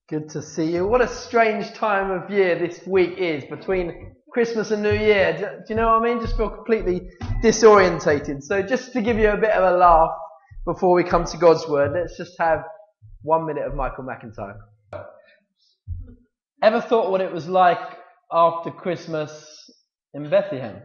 Good to see you. What a strange time of year this week is between Christmas and New Year. Do you know what I mean? Just feel completely disorientated. So just to give you a bit of a laugh before we come to God's Word, let's just have 1 minute of Michael McIntyre. Ever thought what it was like after Christmas in Bethlehem?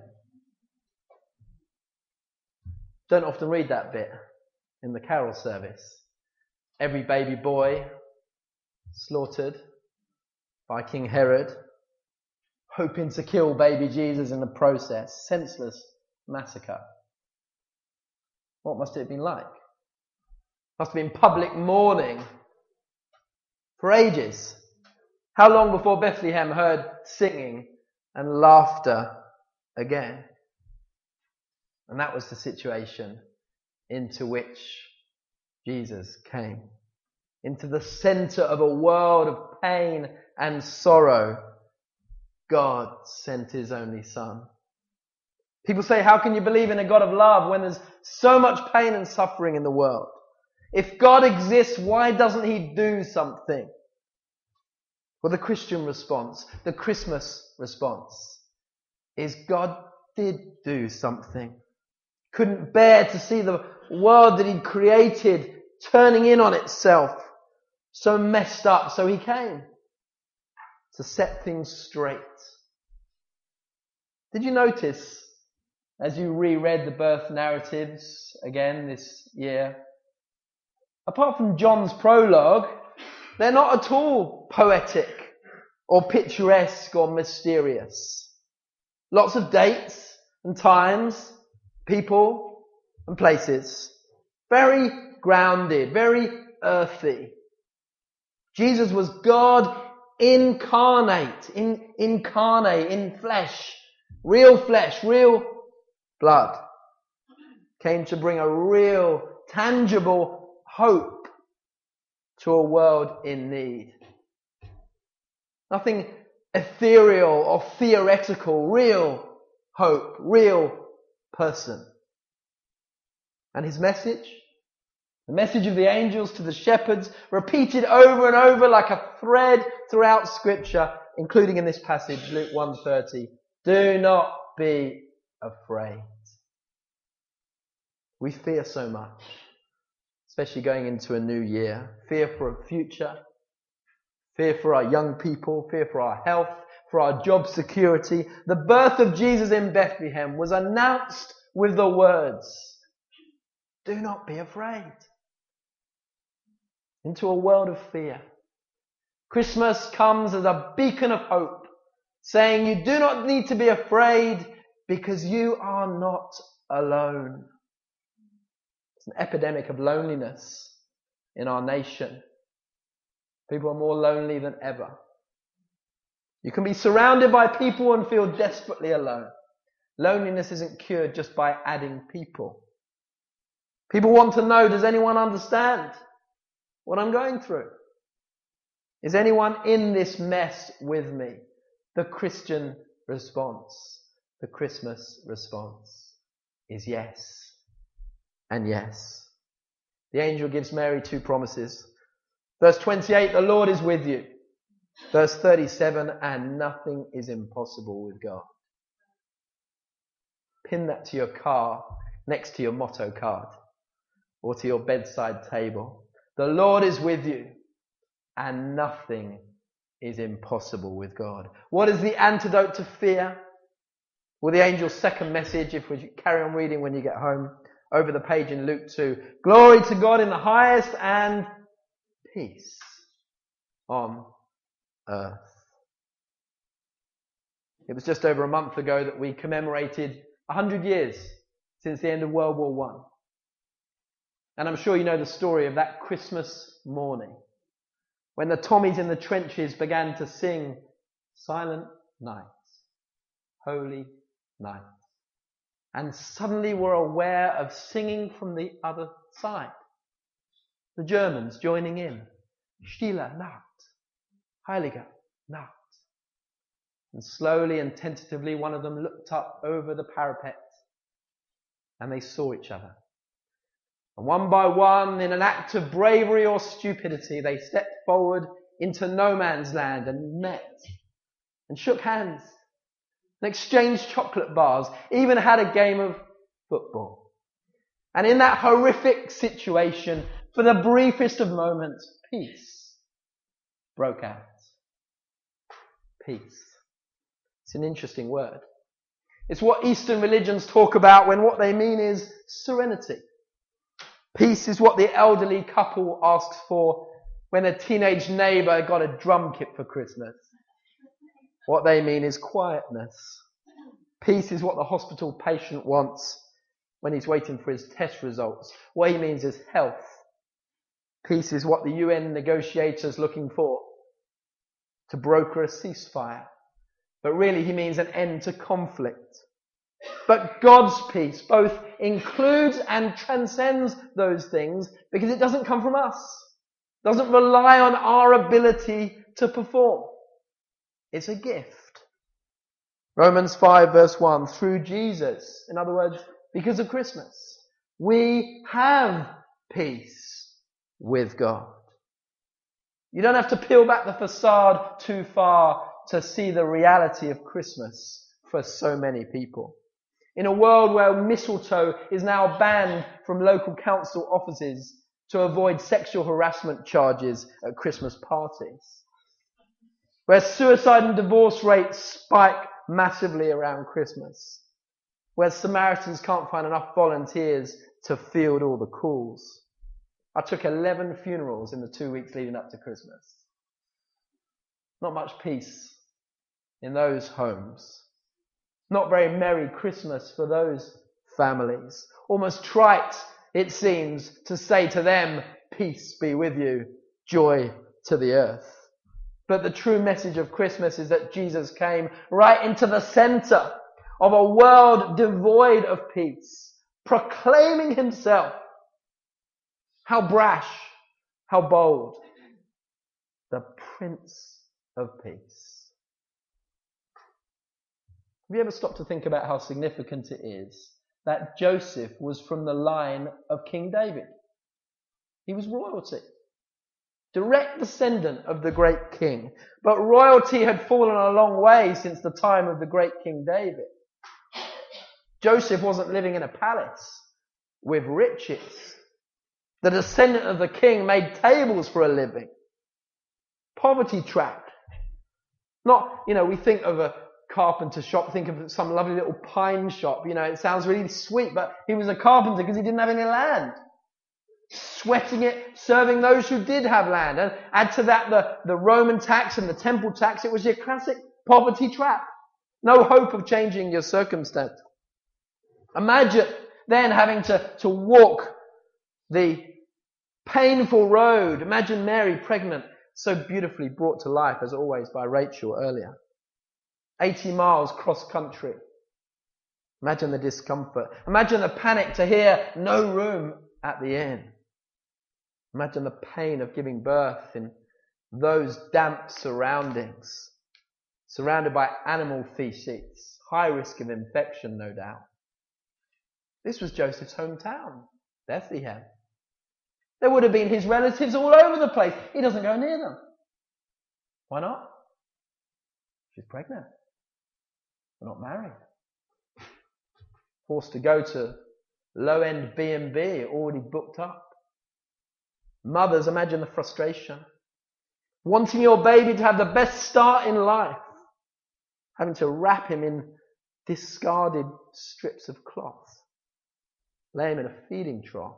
Don't often read that bit in the carol service. Every baby boy slaughtered by King Herod, hoping to kill baby Jesus in the process. Senseless massacre. What must it have been like? Must have been public mourning for ages. How long before Bethlehem heard singing and laughter again? And that was the situation into which Jesus came. Into the centre of a world of pain and sorrow, God sent His only Son. People say, how can you believe in a God of love when there's so much pain and suffering in the world? If God exists, why doesn't He do something? Well, the Christian response, the Christmas response, is God did do something. Couldn't bear to see the world that He'd created turning in on itself. So messed up, so He came to set things straight. Did you notice, as you reread the birth narratives again this year, apart from John's prologue, they're not at all poetic or picturesque or mysterious. Lots of dates and times, people and places. Very grounded, very earthy. Jesus was God incarnate, in flesh, real blood. Came to bring a real, tangible hope to a world in need. Nothing ethereal or theoretical, real hope, real person. And His message? The message of the angels to the shepherds, repeated over and over like a thread throughout Scripture, including in this passage, Luke 1:30. Do not be afraid. We fear so much, especially going into a new year. Fear for a future, fear for our young people, fear for our health, for our job security. The birth of Jesus in Bethlehem was announced with the words, do not be afraid. Into a world of fear. Christmas comes as a beacon of hope, saying you do not need to be afraid because you are not alone. It's an epidemic of loneliness in our nation. People are more lonely than ever. You can be surrounded by people and feel desperately alone. Loneliness isn't cured just by adding people. People want to know, does anyone understand what I'm going through? Is anyone in this mess with me? The Christian response, the Christmas response is yes and yes. The angel gives Mary two promises. Verse 28, the Lord is with you. Verse 37, and nothing is impossible with God. Pin that to your car next to your motto card or to your bedside table. The Lord is with you, and nothing is impossible with God. What is the antidote to fear? Well, the angel's second message, if we carry on reading when you get home, over the page in Luke 2. Glory to God in the highest and peace on earth. It was just over a month ago that we commemorated 100 years since the end of World War I. And I'm sure you know the story of that Christmas morning when the Tommies in the trenches began to sing Silent Night, Holy Night, and suddenly were aware of singing from the other side. The Germans joining in. Stille Nacht, Heilige Nacht. And slowly and tentatively one of them looked up over the parapet and they saw each other. And one by one, in an act of bravery or stupidity, they stepped forward into no man's land and met and shook hands and exchanged chocolate bars, even had a game of football. And in that horrific situation, for the briefest of moments, peace broke out. Peace. It's an interesting word. It's what Eastern religions talk about when what they mean is serenity. Peace is what the elderly couple asks for when a teenage neighbour got a drum kit for Christmas. What they mean is quietness. Peace is what the hospital patient wants when he's waiting for his test results. What he means is health. Peace is what the UN negotiator's looking for, to broker a ceasefire. But really he means an end to conflict. But God's peace both includes and transcends those things because it doesn't come from us. It doesn't rely on our ability to perform. It's a gift. Romans 5 verse 1, through Jesus, in other words, because of Christmas, we have peace with God. You don't have to peel back the facade too far to see the reality of Christmas for so many people. In a world where mistletoe is now banned from local council offices to avoid sexual harassment charges at Christmas parties. Where suicide and divorce rates spike massively around Christmas. Where Samaritans can't find enough volunteers to field all the calls. I took 11 funerals in the 2 weeks leading up to Christmas. Not much peace in those homes. Not very merry Christmas for those families. Almost trite, it seems, to say to them, peace be with you, joy to the earth. But the true message of Christmas is that Jesus came right into the center of a world devoid of peace, proclaiming himself. How brash, how bold. The Prince of Peace. Have you ever stopped to think about how significant it is that Joseph was from the line of King David? He was royalty. Direct descendant of the great king. But royalty had fallen a long way since the time of the great King David. Joseph wasn't living in a palace with riches. The descendant of the king made tables for a living. Poverty trapped. Not, we think of a carpenter shop, think of some lovely little pine shop. It sounds really sweet, but he was a carpenter because he didn't have any land. Sweating it, serving those who did have land. And add to that the Roman tax and the temple tax. It was your classic poverty trap. No hope of changing your circumstance. Imagine then having to walk the painful road. Imagine Mary pregnant, so beautifully brought to life as always by Rachel earlier. 80 miles cross country. Imagine the discomfort. Imagine the panic to hear no room at the inn. Imagine the pain of giving birth in those damp surroundings, surrounded by animal feces, high risk of infection, no doubt. This was Joseph's hometown, Bethlehem. There would have been his relatives all over the place. He doesn't go near them. Why not? She's pregnant. We're not married. Forced to go to low-end B&B, already booked up. Mothers, imagine the frustration. Wanting your baby to have the best start in life. Having to wrap him in discarded strips of cloth. Lay him in a feeding trough.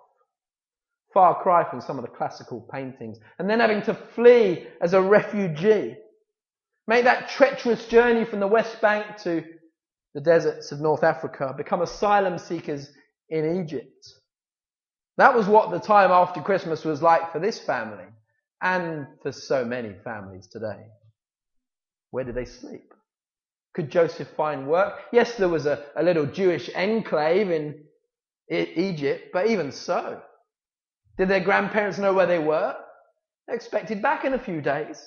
Far cry from some of the classical paintings. And then having to flee as a refugee. Make that treacherous journey from the West Bank to the deserts of North Africa. Become asylum seekers in Egypt. That was what the time after Christmas was like for this family. And for so many families today. Where did they sleep? Could Joseph find work? Yes, there was a little Jewish enclave in Egypt, but even so. Did their grandparents know where they were? They're expected back in a few days.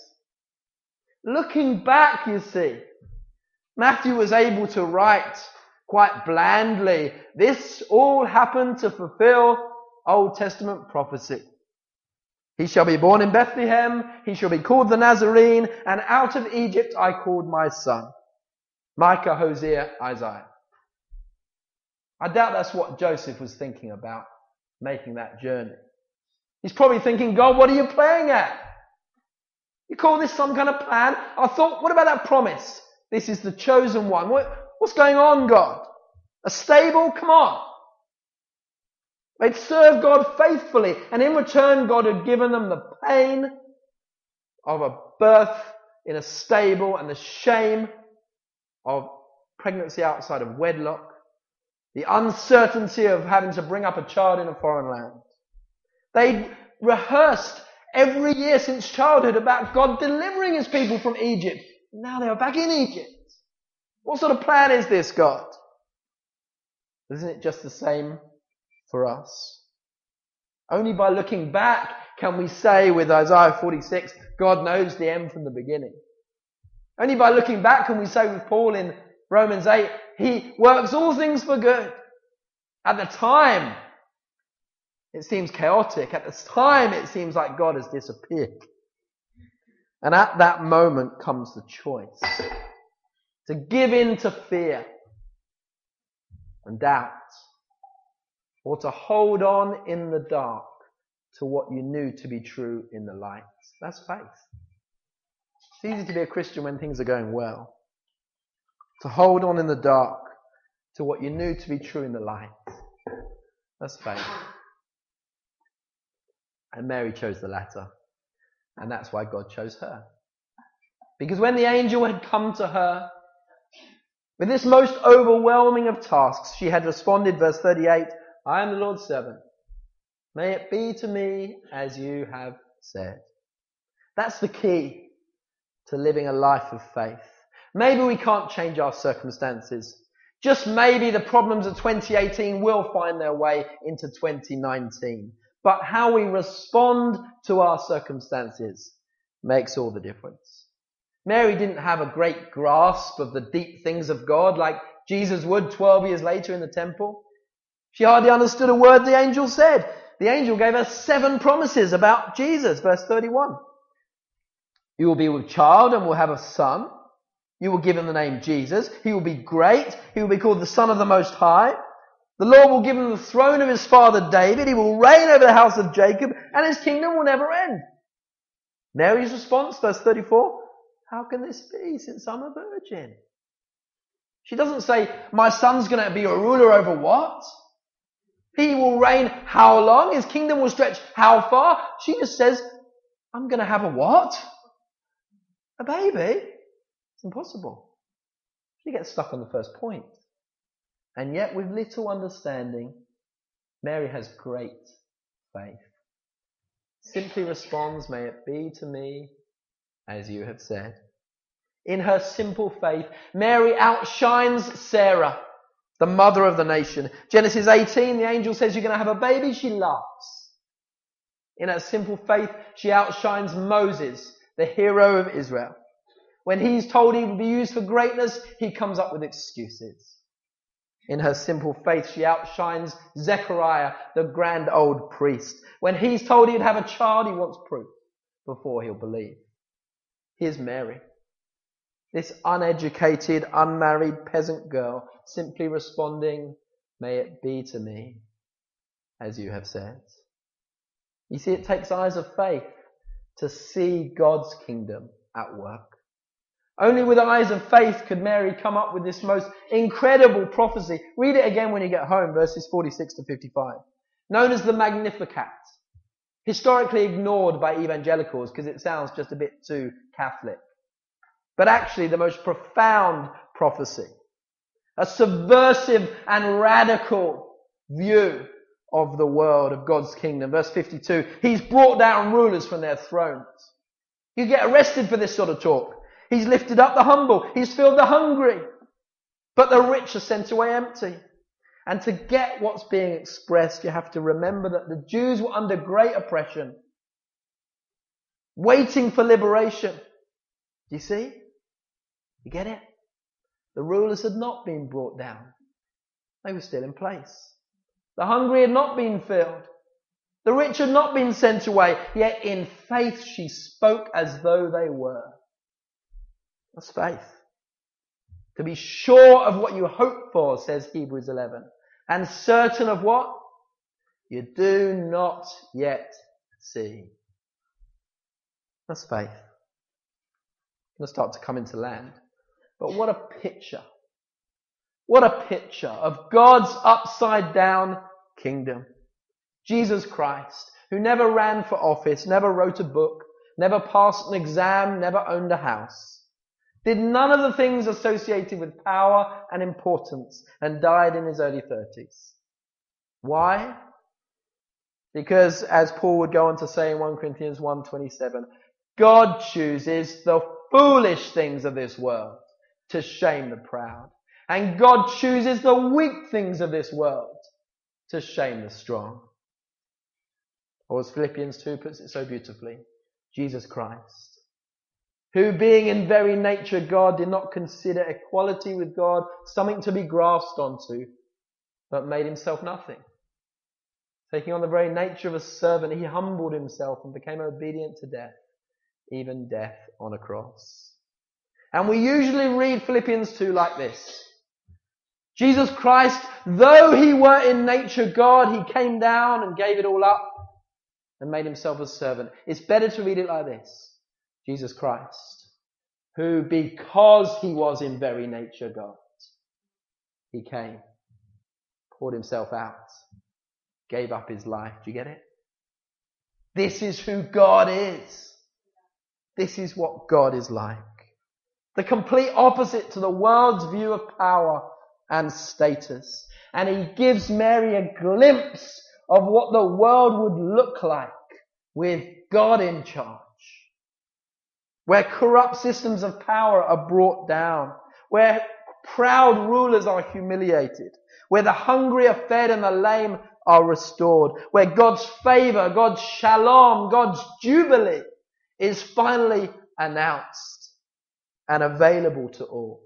Looking back, you see, Matthew was able to write quite blandly, this all happened to fulfill Old Testament prophecy. He shall be born in Bethlehem. He shall be called the Nazarene. And out of Egypt I called my son. Micah, Hosea, Isaiah. I doubt that's what Joseph was thinking about making that journey. He's probably thinking, God, what are you playing at? You call this some kind of plan? I thought, what about that promise? This is the chosen one. What's going on, God? A stable? Come on. They'd served God faithfully, and in return God had given them the pain of a birth in a stable and the shame of pregnancy outside of wedlock, the uncertainty of having to bring up a child in a foreign land. They'd rehearsed every year since childhood about God delivering his people from Egypt. Now they are back in Egypt. What sort of plan is this, God? Isn't it just the same for us? Only by looking back can we say with Isaiah 46, God knows the end from the beginning. Only by looking back can we say with Paul in Romans 8, he works all things for good. At the time, it seems chaotic. At the time, it seems like God has disappeared. And at that moment comes the choice to give in to fear and doubt, or to hold on in the dark to what you knew to be true in the light. That's faith. It's easy to be a Christian when things are going well. To hold on in the dark to what you knew to be true in the light. That's faith. And Mary chose the latter. And that's why God chose her. Because when the angel had come to her with this most overwhelming of tasks, she had responded, verse 38, I am the Lord's servant. May it be to me as you have said. That's the key to living a life of faith. Maybe we can't change our circumstances. Just maybe the problems of 2018 will find their way into 2019. But how we respond to our circumstances makes all the difference. Mary didn't have a great grasp of the deep things of God like Jesus would 12 years later in the temple. She hardly understood a word the angel said. The angel gave her 7 promises about Jesus, verse 31. You will be with child and will have a son. You will give him the name Jesus. He will be great. He will be called the Son of the Most High. The Lord will give him the throne of his father David. He will reign over the house of Jacob, and his kingdom will never end. Mary's response, verse 34, how can this be since I'm a virgin? She doesn't say, my son's going to be a ruler over what? He will reign how long? His kingdom will stretch how far? She just says, I'm going to have a what? A baby? It's impossible. She gets stuck on the first point. And yet with little understanding, Mary has great faith. Simply responds, may it be to me as you have said. In her simple faith, Mary outshines Sarah, the mother of the nation. Genesis 18, the angel says you're going to have a baby. She laughs. In her simple faith, she outshines Moses, the hero of Israel. When he's told he will be used for greatness, he comes up with excuses. In her simple faith, she outshines Zechariah, the grand old priest. When he's told he'd have a child, he wants proof before he'll believe. Here's Mary, this uneducated, unmarried peasant girl, simply responding, may it be to me as you have said. You see, it takes eyes of faith to see God's kingdom at work. Only with eyes of faith could Mary come up with this most incredible prophecy. Read it again when you get home, verses 46 to 55. Known as the Magnificat. Historically ignored by evangelicals because it sounds just a bit too Catholic. But actually the most profound prophecy. A subversive and radical view of the world, of God's kingdom. Verse 52, he's brought down rulers from their thrones. You get arrested for this sort of talk. He's lifted up the humble. He's filled the hungry. But the rich are sent away empty. And to get what's being expressed, you have to remember that the Jews were under great oppression, waiting for liberation. Do you see? You get it? The rulers had not been brought down. They were still in place. The hungry had not been filled. The rich had not been sent away, yet in faith she spoke as though they were. That's faith. To be sure of what you hope for, says Hebrews 11, and certain of what you do not yet see. That's faith. Going to start to come into land. But what a picture. What a picture of God's upside down kingdom. Jesus Christ, who never ran for office, never wrote a book, never passed an exam, never owned a house, did none of the things associated with power and importance, and died in his early 30s. Why? Because, as Paul would go on to say in 1 Corinthians 1:27, God chooses the foolish things of this world to shame the proud. And God chooses the weak things of this world to shame the strong. Or as Philippians 2 puts it so beautifully, Jesus Christ, who being in very nature God, did not consider equality with God something to be grasped onto, but made himself nothing. Taking on the very nature of a servant, he humbled himself and became obedient to death, even death on a cross. And we usually read Philippians 2 like this. Jesus Christ, though he were in nature God, he came down and gave it all up and made himself a servant. It's better to read it like this. Jesus Christ, who because he was in very nature God, he came, poured himself out, gave up his life. Do you get it? This is who God is. This is what God is like. The complete opposite to the world's view of power and status. And he gives Mary a glimpse of what the world would look like with God in charge. Where corrupt systems of power are brought down. Where proud rulers are humiliated. Where the hungry are fed and the lame are restored. Where God's favor, God's shalom, God's jubilee is finally announced and available to all.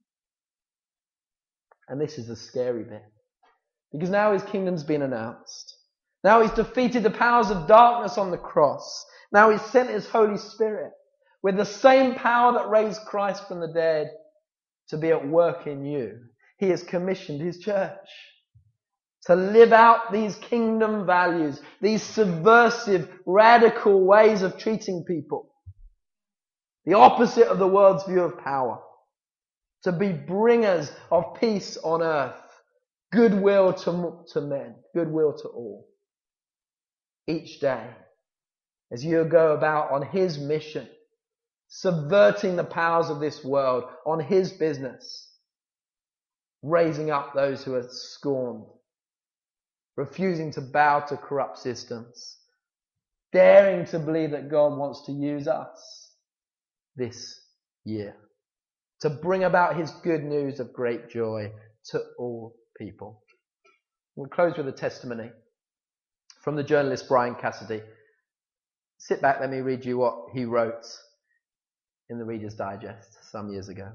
And this is the scary bit. Because now his kingdom's been announced. Now he's defeated the powers of darkness on the cross. Now he's sent his Holy Spirit with the same power that raised Christ from the dead to be at work in you. He has commissioned his church to live out these kingdom values, these subversive, radical ways of treating people. The opposite of the world's view of power. To be bringers of peace on earth. Goodwill to men. Goodwill to all. Each day, as you go about on his mission, subverting the powers of this world, on his business, raising up those who are scorned, refusing to bow to corrupt systems, daring to believe that God wants to use us this year to bring about his good news of great joy to all people. We'll close with a testimony from the journalist Brian Cassidy. Sit back, let me read you what he wrote in the Reader's Digest some years ago.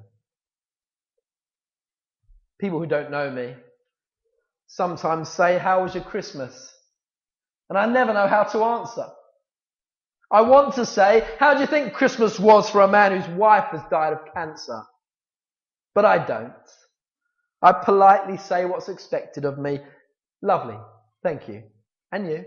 People who don't know me sometimes say, "How was your Christmas?" And I never know how to answer. I want to say, "How do you think Christmas was for a man whose wife has died of cancer?" But I don't. I politely say what's expected of me. "Lovely, thank you. And you?"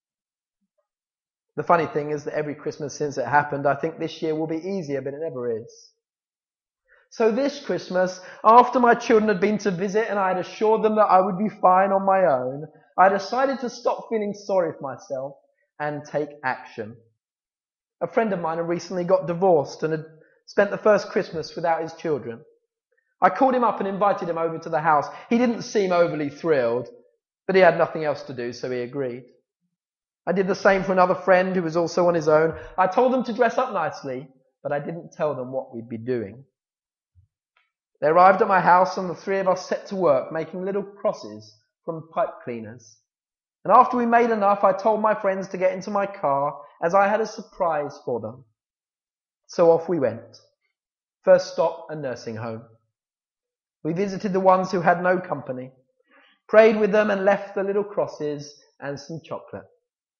The funny thing is that every Christmas since it happened, I think this year will be easier, but it never is. So this Christmas, after my children had been to visit and I had assured them that I would be fine on my own, I decided to stop feeling sorry for myself and take action. A friend of mine had recently got divorced and had spent the first Christmas without his children. I called him up and invited him over to the house. He didn't seem overly thrilled, but he had nothing else to do, so he agreed. I did the same for another friend who was also on his own. I told them to dress up nicely, but I didn't tell them what we'd be doing. They arrived at my house and the three of us set to work making little crosses from pipe cleaners. And after we made enough, I told my friends to get into my car as I had a surprise for them. So off we went. First stop, a nursing home. We visited the ones who had no company, prayed with them and left the little crosses and some chocolate.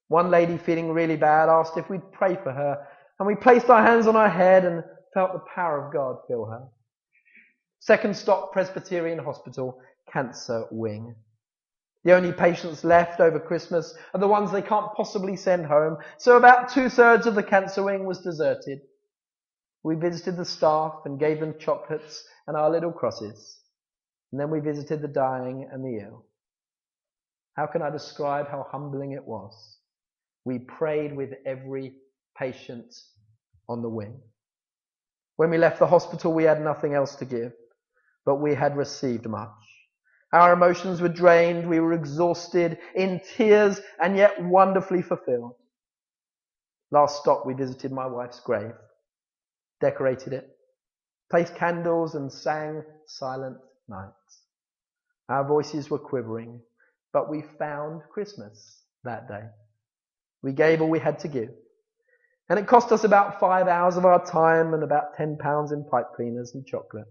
One lady, feeling really bad, asked if we'd pray for her, and we placed our hands on her head and felt the power of God fill her. Second stop, Presbyterian Hospital, cancer wing. The only patients left over Christmas are the ones they can't possibly send home, so about 2/3 of the cancer wing was deserted. We visited the staff and gave them chocolates and our little crosses. And then we visited the dying and the ill. How can I describe how humbling it was? We prayed with every patient on the wing. When we left the hospital, we had nothing else to give, but we had received much. Our emotions were drained, we were exhausted, in tears, and yet wonderfully fulfilled. Last stop, we visited my wife's grave, decorated it, placed candles and sang Silent Night. Our voices were quivering, but we found Christmas that day. We gave all we had to give. And it cost us about 5 hours of our time and about £10 in pipe cleaners and chocolate.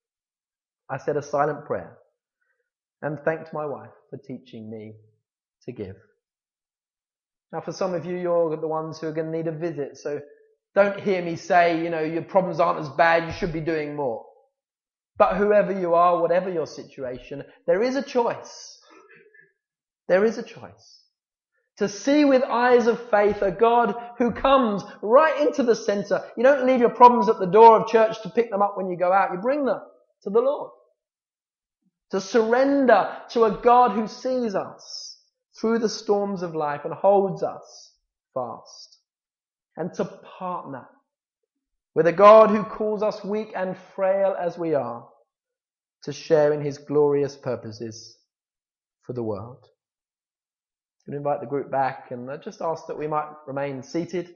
I said a silent prayer and thanked my wife for teaching me to give. Now for some of you, you're the ones who are going to need a visit, so don't hear me say, your problems aren't as bad, you should be doing more. But whoever you are, whatever your situation, there is a choice. There is a choice. To see with eyes of faith a God who comes right into the centre. You don't leave your problems at the door of church to pick them up when you go out. You bring them to the Lord. To surrender to a God who sees us through the storms of life and holds us fast. And to partner with a God who calls us weak and frail as we are to share in his glorious purposes for the world. I'm going to invite the group back, and I just ask that we might remain seated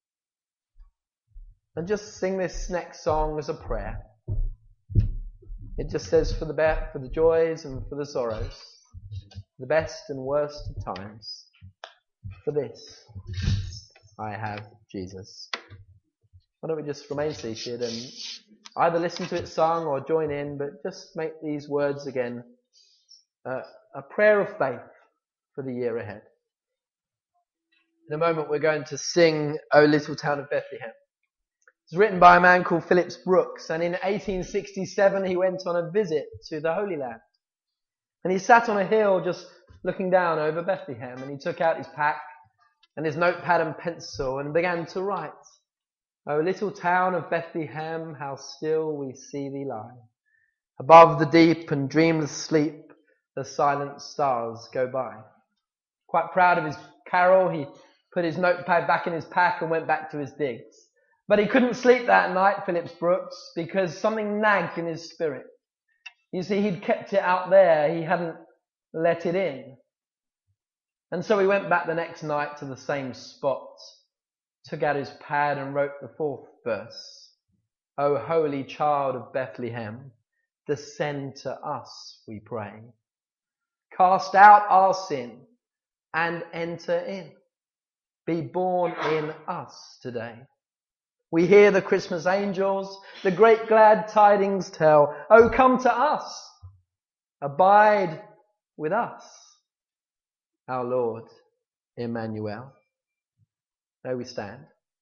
and just sing this next song as a prayer. It just says, for the joys and for the sorrows, the best and worst of times, for this I have Jesus. Why don't we just remain seated and either listen to it sung or join in, but just make these words again a prayer of faith for the year ahead. In a moment we're going to sing O Little Town of Bethlehem. It's written by a man called Phillips Brooks, and in 1867 he went on a visit to the Holy Land. And he sat on a hill just looking down over Bethlehem, and he took out his pack and his notepad and pencil and began to write. O little town of Bethlehem, how still we see thee lie. Above the deep and dreamless sleep, the silent stars go by. Quite proud of his carol, he put his notepad back in his pack and went back to his digs. But he couldn't sleep that night, Phillips Brooks, because something nagged in his spirit. You see, he'd kept it out there, he hadn't let it in. And so he went back the next night to the same spot, took out his pad and wrote the 4th verse. O holy child of Bethlehem, descend to us, we pray. Cast out our sin and enter in. Be born in us today. We hear the Christmas angels, the great glad tidings tell. Oh, come to us. Abide with us. Our Lord, Emmanuel. There we stand.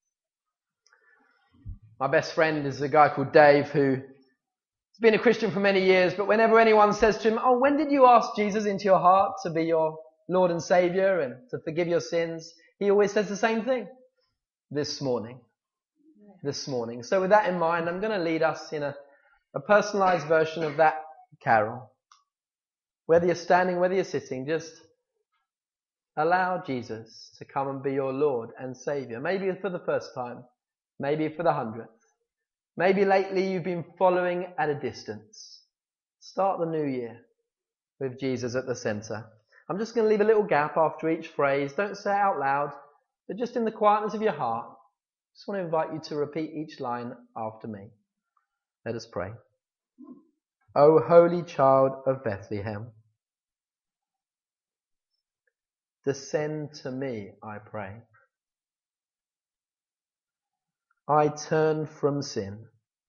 My best friend is a guy called Dave who's been a Christian for many years, but whenever anyone says to him, oh, when did you ask Jesus into your heart to be your Lord and Saviour and to forgive your sins? He always says the same thing. This morning. So with that in mind, I'm going to lead us in a personalised version of that carol. Whether you're standing, whether you're sitting, just allow Jesus to come and be your Lord and Saviour. Maybe for the first time, maybe for the 100th. Maybe lately you've been following at a distance. Start the new year with Jesus at the centre. I'm just going to leave a little gap after each phrase. Don't say it out loud, but just in the quietness of your heart. I just want to invite you to repeat each line after me. Let us pray. O holy child of Bethlehem, descend to me, I pray. I turn from sin.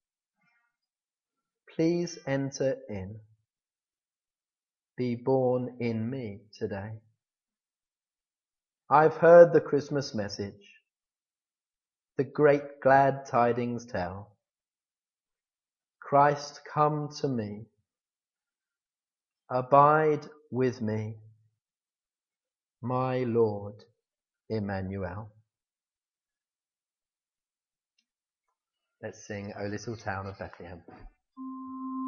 Please enter in. Be born in me today. I've heard the Christmas message, the great glad tidings tell. Christ come to me, abide with me, my Lord Emmanuel. Let's sing O Little Town of Bethlehem.